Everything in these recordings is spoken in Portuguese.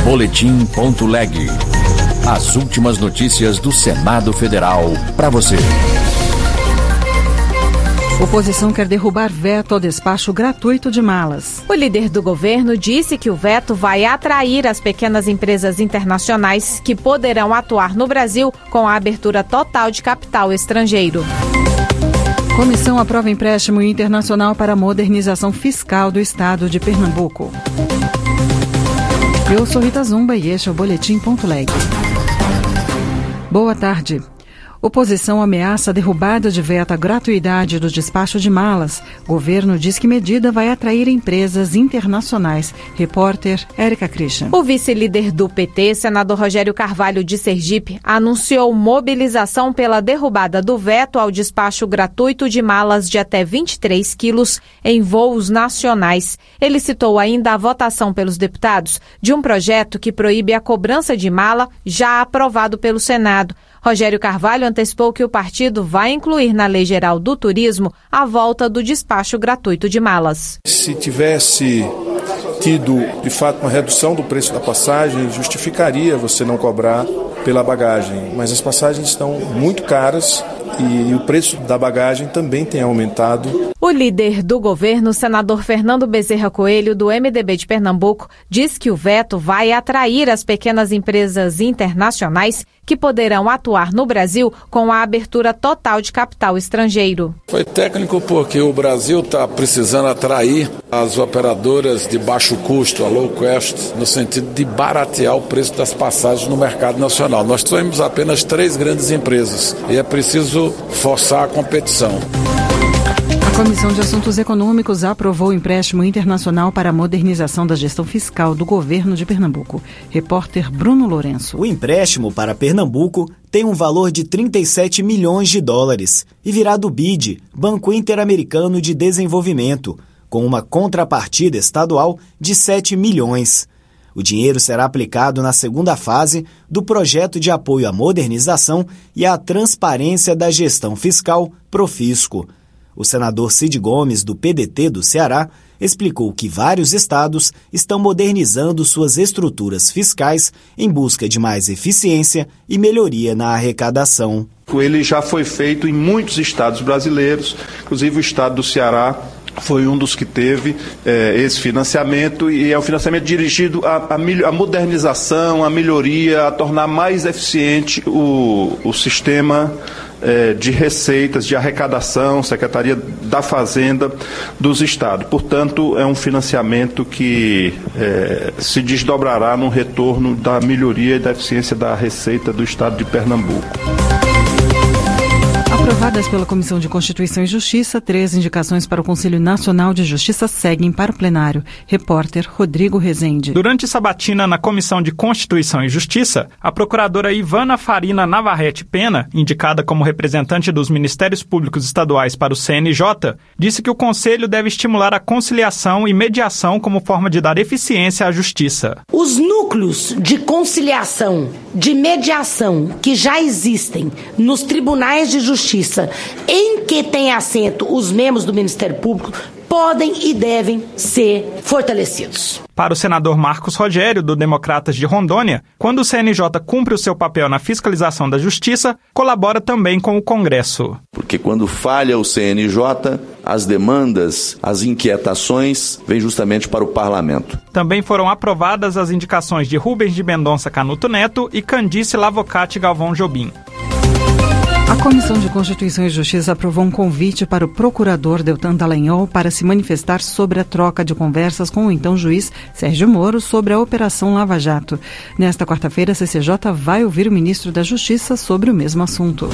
Boletim.leg. As últimas notícias do Senado Federal para você. Oposição quer derrubar veto ao despacho gratuito de malas. O líder do governo disse que o veto vai atrair as pequenas empresas internacionais que poderão atuar no Brasil com a abertura total de capital estrangeiro. Comissão aprova empréstimo internacional para a modernização fiscal do estado de Pernambuco. Eu sou Rita Zumba e este é o Boletim.leg. Boa tarde. Oposição ameaça a derrubada de veto à gratuidade do despacho de malas. Governo diz que medida vai atrair empresas internacionais. Repórter Érica Christian. O vice-líder do PT, senador Rogério Carvalho de Sergipe, anunciou mobilização pela derrubada do veto ao despacho gratuito de malas de até 23 quilos em voos nacionais. Ele citou ainda a votação pelos deputados de um projeto que proíbe a cobrança de mala já aprovado pelo Senado. Rogério Carvalho antecipou que o partido vai incluir na Lei Geral do Turismo a volta do despacho gratuito de malas. Se tivesse tido, de fato, uma redução do preço da passagem, justificaria você não cobrar pela bagagem. Mas as passagens estão muito caras e o preço da bagagem também tem aumentado. O líder do governo, senador Fernando Bezerra Coelho, do MDB de Pernambuco, diz que o veto vai atrair as pequenas empresas internacionais que poderão atuar no Brasil com a abertura total de capital estrangeiro. Foi técnico porque o Brasil está precisando atrair as operadoras de baixo custo, a low cost, no sentido de baratear o preço das passagens no mercado nacional. Nós temos apenas 3 grandes empresas e é preciso forçar a competição. A Comissão de Assuntos Econômicos aprovou o empréstimo internacional para a modernização da gestão fiscal do governo de Pernambuco. Repórter Bruno Lourenço. O empréstimo para Pernambuco tem um valor de 37 milhões de dólares e virá do BID, Banco Interamericano de Desenvolvimento, com uma contrapartida estadual de 7 milhões. O dinheiro será aplicado na segunda fase do projeto de apoio à modernização e à transparência da gestão fiscal, Profisco. O senador Cid Gomes, do PDT do Ceará, explicou que vários estados estão modernizando suas estruturas fiscais em busca de mais eficiência e melhoria na arrecadação. Ele já foi feito em muitos estados brasileiros, inclusive o estado do Ceará foi um dos que teve esse financiamento, e é um financiamento dirigido à modernização, à melhoria, a tornar mais eficiente o sistema de receitas, de arrecadação, Secretaria da Fazenda dos Estados. Portanto, é um financiamento que se desdobrará no retorno da melhoria e da eficiência da receita do Estado de Pernambuco. Aprovadas pela Comissão de Constituição e Justiça, 3 indicações para o Conselho Nacional de Justiça seguem para o plenário. Repórter Rodrigo Rezende. Durante sabatina na Comissão de Constituição e Justiça, a procuradora Ivana Farina Navarrete Pena, indicada como representante dos Ministérios Públicos Estaduais para o CNJ, disse que o Conselho deve estimular a conciliação e mediação como forma de dar eficiência à justiça. Os núcleos de conciliação, de mediação que já existem nos tribunais de justiça, em que tem assento os membros do Ministério Público, podem e devem ser fortalecidos. Para o senador Marcos Rogério, do Democratas de Rondônia, quando o CNJ cumpre o seu papel na fiscalização da justiça, colabora também com o Congresso. Porque quando falha o CNJ, as demandas, as inquietações vêm justamente para o Parlamento. Também foram aprovadas as indicações de Rubens de Mendonça Canuto Neto e Candice Lavocati Galvão Jobim. A Comissão de Constituição e Justiça aprovou um convite para o procurador Deltan Dallagnol para se manifestar sobre a troca de conversas com o então juiz Sérgio Moro sobre a Operação Lava Jato. Nesta quarta-feira, a CCJ vai ouvir o ministro da Justiça sobre o mesmo assunto.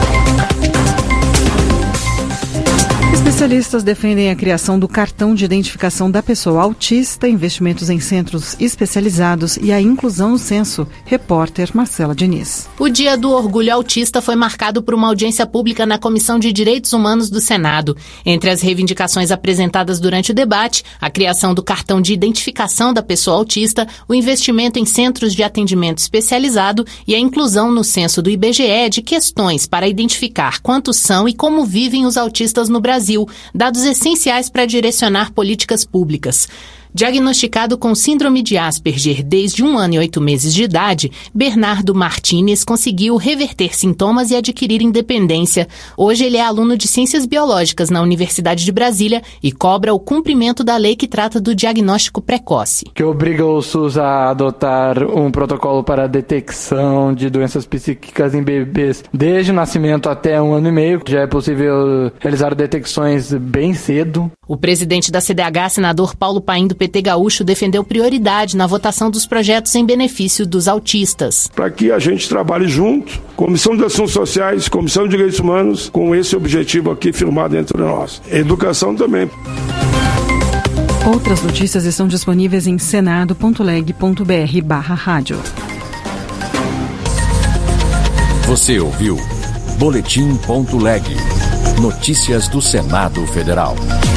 Especialistas defendem a criação do cartão de identificação da pessoa autista, investimentos em centros especializados e a inclusão no censo. Repórter Marcela Diniz. O Dia do Orgulho Autista foi marcado por uma audiência pública na Comissão de Direitos Humanos do Senado. Entre as reivindicações apresentadas durante o debate, a criação do cartão de identificação da pessoa autista, o investimento em centros de atendimento especializado e a inclusão no censo do IBGE de questões para identificar quantos são e como vivem os autistas no Brasil, dados essenciais para direcionar políticas públicas. Diagnosticado com síndrome de Asperger desde 1 ano e 8 meses de idade, Bernardo Martínez conseguiu reverter sintomas e adquirir independência. Hoje ele é aluno de Ciências Biológicas na Universidade de Brasília e cobra o cumprimento da lei que trata do diagnóstico precoce. Que obriga o SUS a adotar um protocolo para a detecção de doenças psíquicas em bebês desde o nascimento até 1 ano e meio. Já é possível realizar detecções bem cedo. O presidente da CDH, senador Paulo Paim, do PT Gaúcho, defendeu prioridade na votação dos projetos em benefício dos autistas. Para que a gente trabalhe junto, Comissão de Assuntos Sociais, Comissão de Direitos Humanos, com esse objetivo aqui firmado entre nós. Educação também. Outras notícias estão disponíveis em senado.leg.br/rádio. Você ouviu Boletim.leg. Notícias do Senado Federal.